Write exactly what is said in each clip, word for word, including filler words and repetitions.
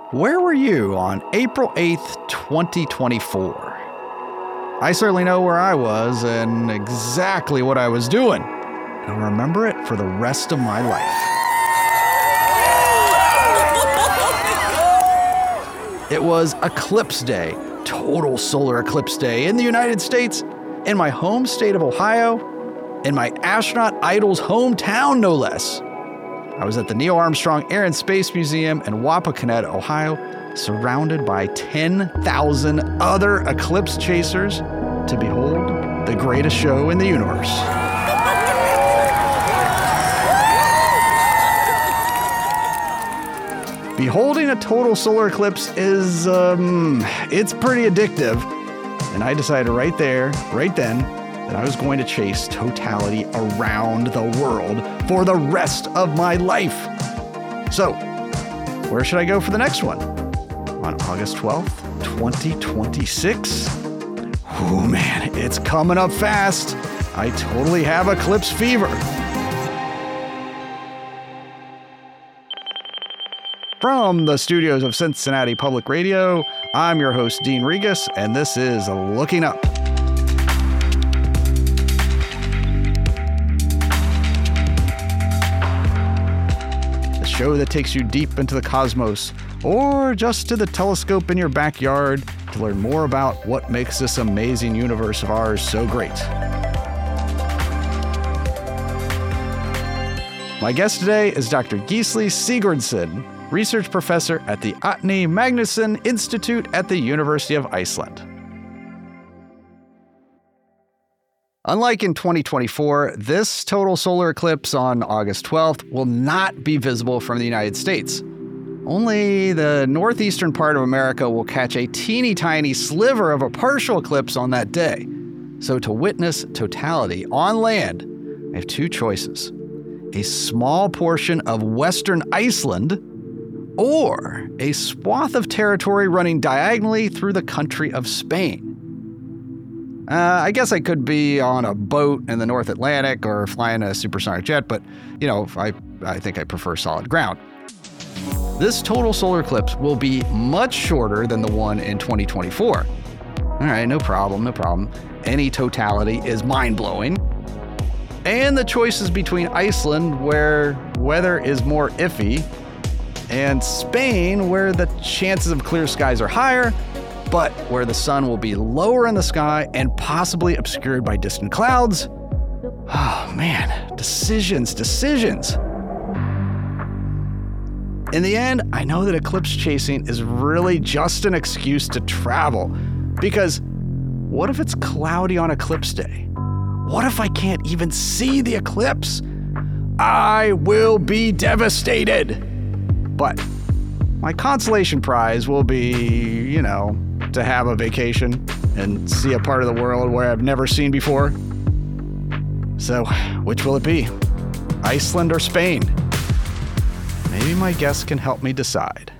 Where were you on April eighth, twenty twenty-four? I certainly know where I was and exactly what I was doing. I'll remember it for the rest of my life. It was Eclipse Day, total solar eclipse day in the United States, in my home state of Ohio, in my astronaut idol's hometown, no less. I was at the Neil Armstrong Air and Space Museum in Wapakoneta, Ohio, surrounded by ten thousand other eclipse chasers to behold the greatest show in the universe. Beholding a total solar eclipse is, um, it's pretty addictive. And I decided right there, right then, that I was going to chase totality around the world for the rest of my life. So, where should I go for the next one? On August twelfth, twenty twenty-six? Oh man, it's coming up fast. I totally have eclipse fever. From the studios of Cincinnati Public Radio, I'm your host, Dean Regas, and this is Looking Up. The show that takes you deep into the cosmos, or just to the telescope in your backyard to learn more about what makes this amazing universe of ours so great. My guest today is Doctor Gisli Sigurdsson, research professor at the Árni Magnússon Institute at the University of Iceland. Unlike in twenty twenty-four, this total solar eclipse on August twelfth will not be visible from the United States. Only the northeastern part of America will catch a teeny tiny sliver of a partial eclipse on that day. So to witness totality on land, I have two choices. A small portion of western Iceland, or a swath of territory running diagonally through the country of Spain. Uh, I guess I could be on a boat in the North Atlantic or flying a supersonic jet, but, you know, I, I think I prefer solid ground. This total solar eclipse will be much shorter than the one in twenty twenty-four. All right, no problem, no problem. Any totality is mind-blowing. And the choice is between Iceland, where weather is more iffy, and Spain, where the chances of clear skies are higher, but where the sun will be lower in the sky and possibly obscured by distant clouds. Oh man, decisions, decisions. In the end, I know that eclipse chasing is really just an excuse to travel, because what if it's cloudy on eclipse day? What if I can't even see the eclipse? I will be devastated. But my consolation prize will be, you know, to have a vacation and see a part of the world where I've never seen before. So, which will it be? Iceland or Spain? Maybe my guest can help me decide.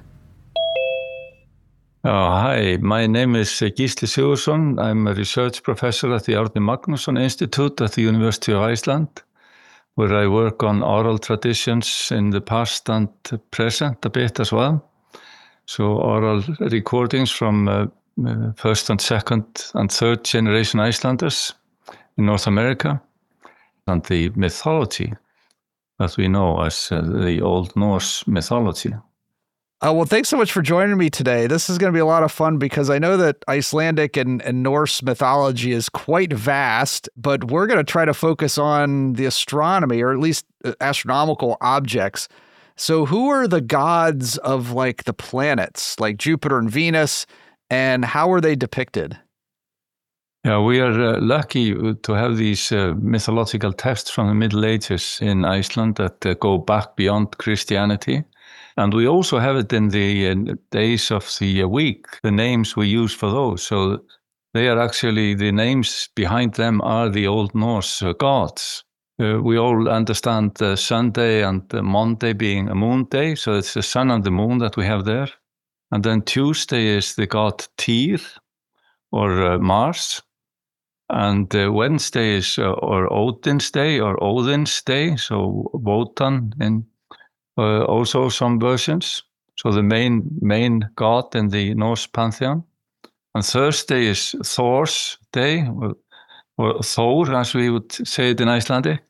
Oh, hi, my name is Gisli Sigurdsson. I'm a research professor at the Árni Magnússon Institute at the University of Iceland, where I work on oral traditions in the past and present a bit as well. So oral recordings from uh, first and second and third generation Icelanders in North America, and the mythology that we know as uh, the Old Norse mythology. Uh, well, thanks so much for joining me today. This is going to be a lot of fun because I know that Icelandic and, and Norse mythology is quite vast, but we're going to try to focus on the astronomy, or at least astronomical objects. So who are the gods of like the planets, like Jupiter and Venus, and how are they depicted? Yeah, we are uh, lucky to have these uh, mythological texts from the Middle Ages in Iceland that uh, go back beyond Christianity. And we also have it in the uh, days of the uh, week, the names we use for those. So they are actually, the names behind them are the Old Norse uh, gods. Uh, we all understand uh, Sunday and uh, Monday being a moon day. So it's the sun and the moon that we have there. And then Tuesday is the god Tyr, or uh, Mars. And uh, Wednesday is uh, or Odin's Day or Odin's Day, so Wotan in uh, also some versions. so the main main god in the Norse pantheon. And Thursday is Thor's day, or, or Thor, as we would say it in Icelandic.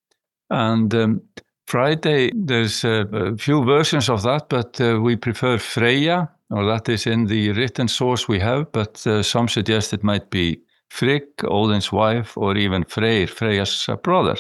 And um, Friday, there's uh, a few versions of that, but uh, we prefer Freyja, or that is in the written source we have, but uh, some suggest it might be Frigg, Odin's wife, or even Freyr, Freyja's uh, brother.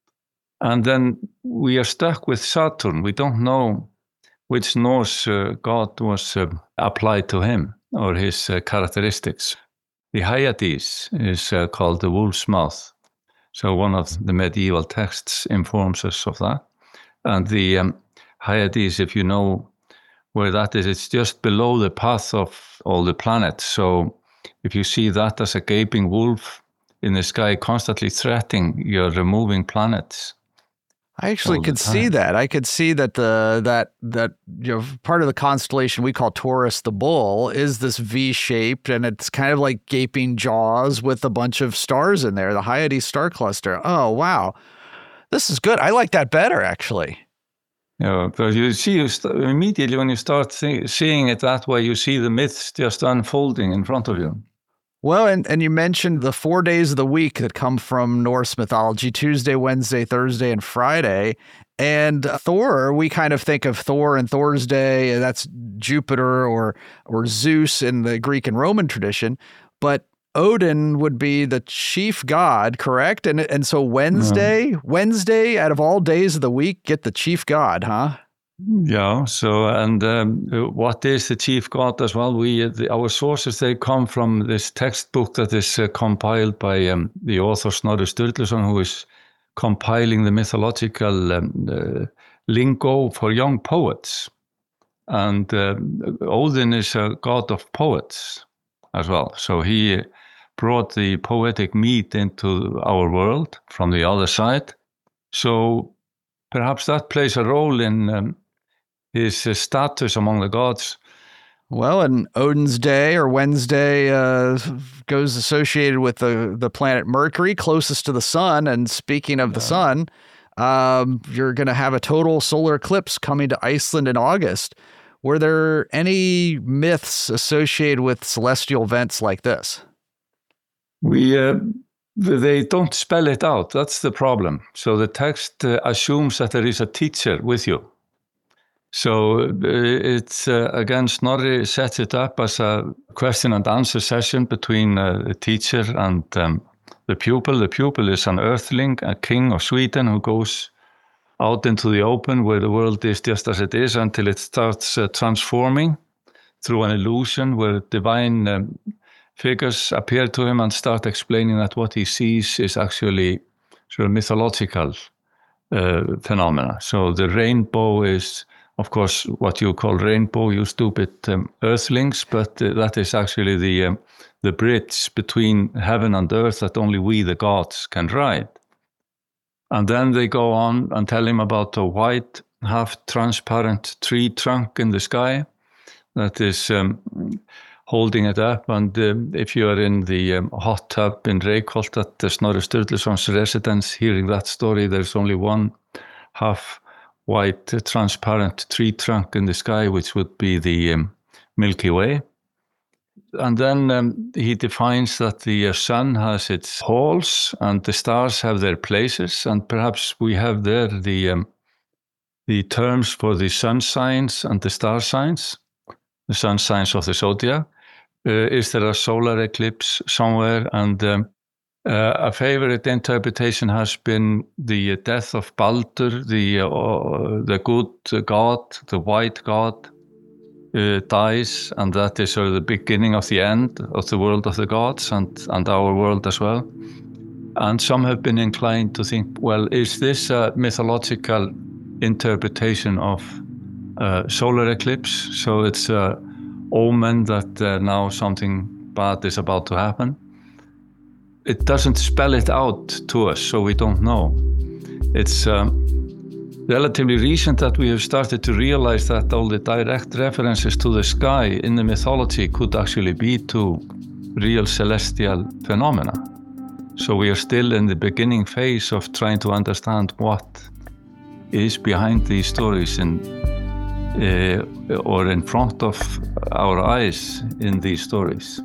And then we are stuck with Saturn. We don't know which Norse uh, god was uh, applied to him, or his uh, characteristics. The Hyades is uh, called the wolf's mouth. So one of the medieval texts informs us of that. And the um, Hyades, if you know where that is, it's just below the path of all the planets. So if you see that as a gaping wolf in the sky constantly threatening your moving planets. I actually could see that. I could see that the that that you know part of the constellation we call Taurus the Bull is this V-shaped, and it's kind of like gaping jaws with a bunch of stars in there, the Hyades star cluster. Oh, wow. This is good. I like that better, actually. Yeah, but you see, you st- immediately when you start th- seeing it that way, you see the myths just unfolding in front of you. Well, and, and you mentioned the four days of the week that come from Norse mythology, Tuesday, Wednesday, Thursday, and Friday. And Thor, we kind of think of Thor and Thor's Day, that's Jupiter or or Zeus in the Greek and Roman tradition. But Odin would be the chief god, correct? And and so Wednesday, yeah. Wednesday, out of all days of the week, get the chief god, huh? Yeah. So, and um, what is the chief god as well? We the, our sources, they come from this textbook that is uh, compiled by um, the author Snorri Sturluson, who is compiling the mythological um, uh, lingo for young poets. And uh, Odin is a god of poets as well. So he brought the poetic meat into our world from the other side. So perhaps that plays a role in um, his uh, status among the gods. Well, and Odin's Day or Wednesday uh, goes associated with the, the planet Mercury, closest to the sun. And speaking of yeah. the sun, um, you're going to have a total solar eclipse coming to Iceland in August. Were there any myths associated with celestial events like this? We uh, they don't spell it out. That's the problem. So the text uh, assumes that there is a teacher with you. So uh, it's, uh, again, Snorri sets it up as a question and answer session between uh, the teacher and um, the pupil. The pupil is an earthling, a king of Sweden, who goes out into the open where the world is just as it is until it starts uh, transforming through an illusion where divine um, figures appear to him and start explaining that what he sees is actually sort of mythological uh, phenomena. So the rainbow is, of course, what you call rainbow, you stupid um, earthlings, but uh, that is actually the um, the bridge between heaven and earth that only we, the gods, can ride. And then they go on and tell him about a white, half-transparent tree trunk in the sky that is um, holding it up. And um, if you are in the um, hot tub in Reykholt at the Snorri Sturluson's residence, hearing that story, there's only one half white, uh, transparent tree trunk in the sky, which would be the um, Milky Way. And then um, he defines that the uh, sun has its poles and the stars have their places. And perhaps we have there the um, the terms for the sun signs and the star signs, the sun signs of the zodiac. Uh, is there a solar eclipse somewhere? And um, uh, a favorite interpretation has been the death of Baldur, the uh, the good god, the white god. Uh, dies, and that is sort of the beginning of the end of the world of the gods and, and our world as well. And some have been inclined to think, well, is this a mythological interpretation of uh, solar eclipse? So it's a omen that uh, now something bad is about to happen. It doesn't spell it out to us, so we don't know. It's um, relatively recent that we have started to realize that all the direct references to the sky in the mythology could actually be to real celestial phenomena. So we are still in the beginning phase of trying to understand what is behind these stories in uh, or in front of our eyes in these stories.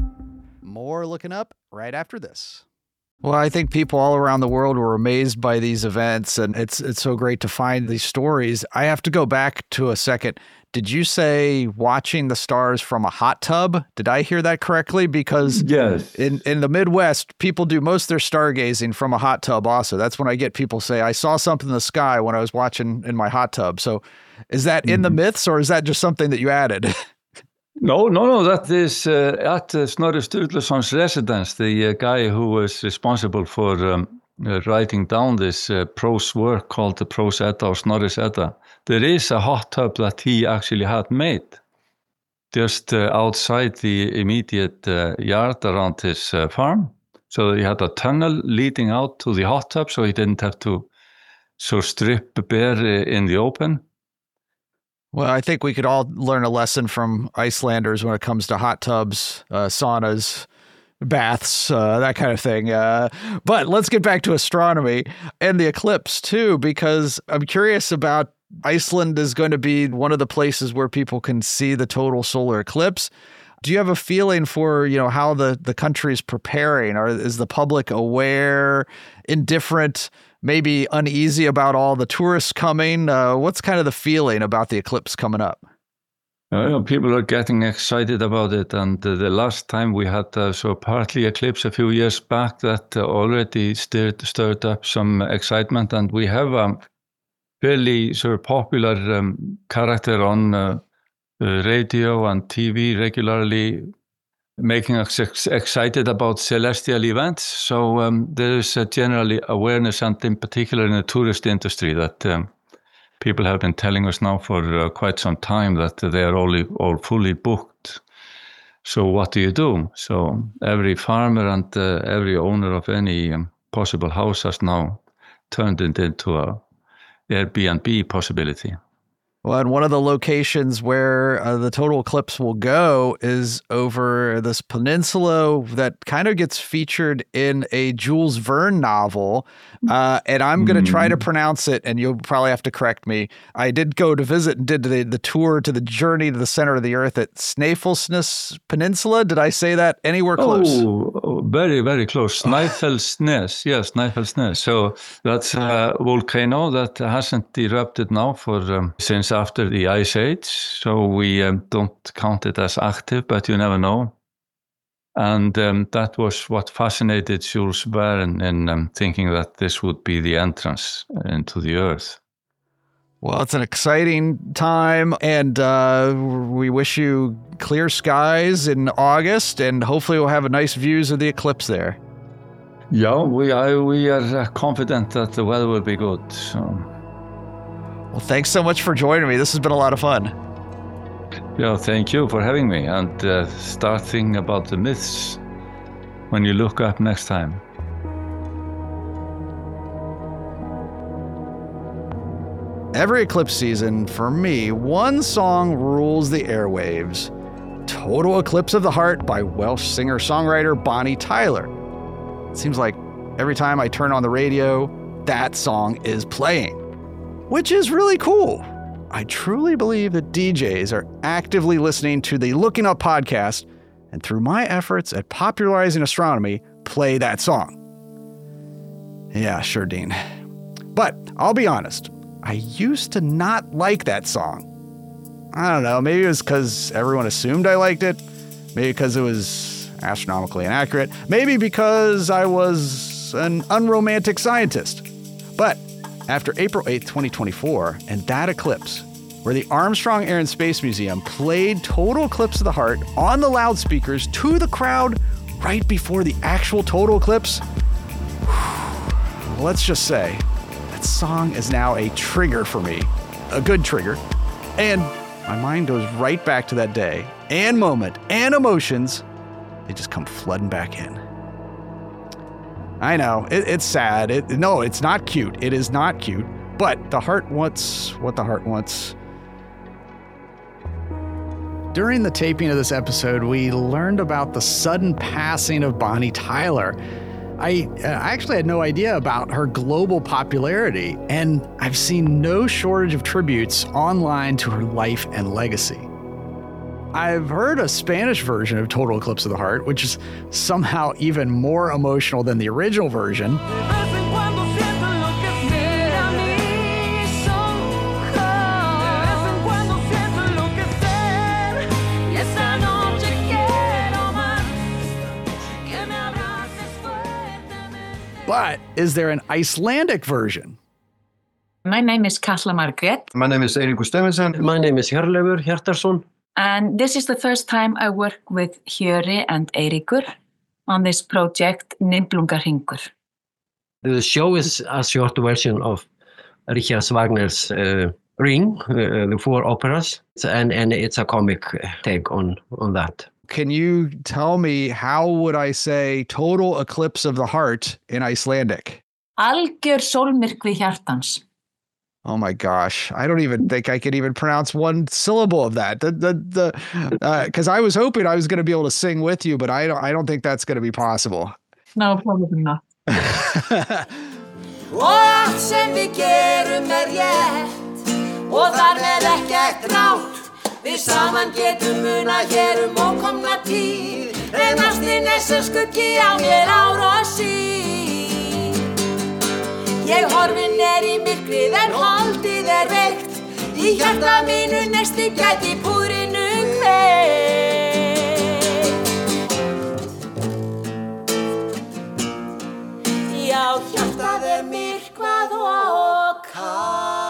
More looking up right after this. Well, I think people all around the world were amazed by these events, and it's it's so great to find these stories. I have to go back to a second. Did you say watching the stars from a hot tub? Did I hear that correctly? Because yes. in, in the Midwest, people do most of their stargazing from a hot tub also. That's when I get people say, I saw something in the sky when I was watching in my hot tub. So is that in mm-hmm. the myths, or is that just something that you added? No, no, no, that is uh, at uh, Snorri Sturluson's residence, the uh, guy who was responsible for um, uh, writing down this uh, prose work called the Prose Edda or Snorri's Edda. There is a hot tub that he actually had made just uh, outside the immediate uh, yard around his uh, farm. So he had a tunnel leading out to the hot tub, so he didn't have to so strip bare in the open. Well, I think we could all learn a lesson from Icelanders when it comes to hot tubs, uh, saunas, baths, uh, that kind of thing. Uh, but let's get back to astronomy and the eclipse too, because I'm curious about Iceland is going to be one of the places where people can see the total solar eclipse. Do you have a feeling for, you know, how the, the country is preparing? Or is the public aware, indifferent, maybe uneasy about all the tourists coming? Uh, what's kind of the feeling about the eclipse coming up? Uh, people are getting excited about it. And uh, the last time we had uh, so partly eclipse a few years back that uh, already stirred, stirred up some excitement. And we have a fairly sort of popular um, character on uh, uh, radio and T V regularly making us ex- excited about celestial events. So um, there is a generally awareness, and in particular in the tourist industry, that um, people have been telling us now for uh, quite some time that they are all, all fully booked. So what do you do? So every farmer and uh, every owner of any um, possible house has now turned it into a Airbnb possibility. Well, and one of the locations where uh, the total eclipse will go is over this peninsula that kind of gets featured in a Jules Verne novel. Uh, and I'm going to try to pronounce it, and you'll probably have to correct me. I did go to visit and did the, the tour to the journey to the center of the earth at Snæfellsnes Peninsula. Did I say that anywhere close? Oh, oh very, very close. Snæfellsnes. Yes, Snæfellsnes. So that's a volcano that hasn't erupted now for um, since after the Ice Age. So we um, don't count it as active, but you never know. And um, that was what fascinated Jules Verne in um, thinking that this would be the entrance into the earth. Well, it's an exciting time, and uh, we wish you clear skies in August, and hopefully we'll have nice views of the eclipse there. Yeah, we are, we are confident that the weather will be good. So. Well, thanks so much for joining me. This has been a lot of fun. Yeah, thank you for having me, and uh, start thinking about the myths when you look up next time. Every eclipse season, for me, one song rules the airwaves. Total Eclipse of the Heart by Welsh singer-songwriter Bonnie Tyler. It seems like every time I turn on the radio, that song is playing, which is really cool. I truly believe that D Js are actively listening to the Looking Up podcast, and through my efforts at popularizing astronomy, play that song. Yeah, sure, Dean. But I'll be honest, I used to not like that song. I don't know, maybe it was because everyone assumed I liked it, maybe because it was astronomically inaccurate, maybe because I was an unromantic scientist. But after April eighth, twenty twenty-four, and that eclipse, where the Armstrong Air and Space Museum played Total Eclipse of the Heart on the loudspeakers to the crowd right before the actual total eclipse, let's just say that song is now a trigger for me, a good trigger, and my mind goes right back to that day and moment and emotions. They just come flooding back in. I know, it, it's sad. It, no, it's not cute. It is not cute. But the heart wants what the heart wants. During the taping of this episode, we learned about the sudden passing of Bonnie Tyler. I uh, actually had no idea about her global popularity, and I've seen no shortage of tributes online to her life and legacy. I've heard a Spanish version of Total Eclipse of the Heart, which is somehow even more emotional than the original version. But is there an Icelandic version? My name is Katla Margrét. My name is Eiríkur Steffensen. My name is Hjörleifur Hjartarson. And this is the first time I work with Hjörri and Eiríkur on this project, Nibelungarhringur. The show is a short version of Richard Wagner's uh, Ring, uh, the four operas, and, and it's a comic take on, on that. Can you tell me how would I say Total Eclipse of the Heart in Icelandic? Algjör sólmyrkvi hjartans. Oh my gosh, I don't even think I can even pronounce one syllable of that. The the the because uh, I was hoping I was going to be able to sing with you, but I don't I don't think that's going to be possible. No, probably not. Og allt sem við gerum er rétt og þar með ekkert rátt. Við saman getum munað hér ókomna tíð. En ástin er sem skuggi á mér ár og síð. Ég horfin er í myrkrið en holdið er veikt. Í hjarta mínu nesti gæti púrinu kveikt. Já, hjartað er myrkvað og kalt.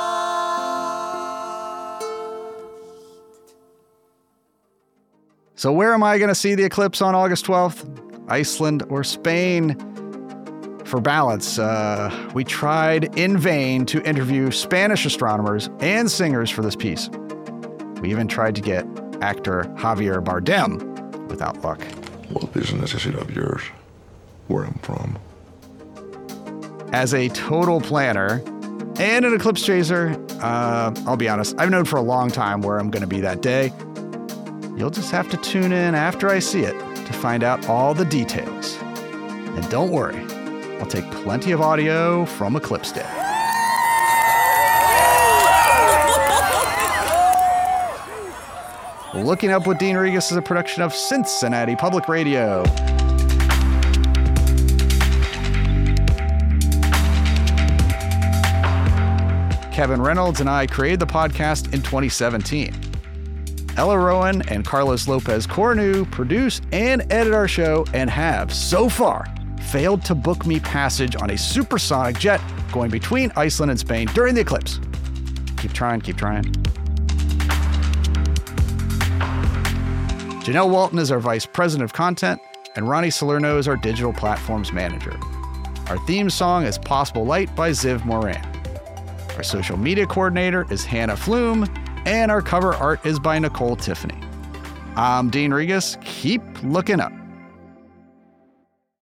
So where am I going to see the eclipse on August twelfth? Iceland or Spain? For balance, uh, we tried in vain to interview Spanish astronomers and singers for this piece. We even tried to get actor Javier Bardem, without luck. Well, business is it of yours, where I'm from. As a total planner and an eclipse chaser, uh, I'll be honest, I've known for a long time where I'm going to be that day. You'll just have to tune in after I see it to find out all the details. And don't worry, I'll take plenty of audio from Eclipse Day. Looking Up with Dean Regas is a production of Cincinnati Public Radio. Kevin Reynolds and I created the podcast in twenty seventeen. Ella Rowan and Carlos Lopez Cornu produce and edit our show and have, so far, failed to book me passage on a supersonic jet going between Iceland and Spain during the eclipse. Keep trying, keep trying. Janelle Walton is our Vice President of Content, and Ronnie Salerno is our Digital Platforms Manager. Our theme song is Possible Light by Ziv Moran. Our social media coordinator is Hannah Flume, and our cover art is by Nicole Tiffany. I'm Dean Regas. Keep looking up.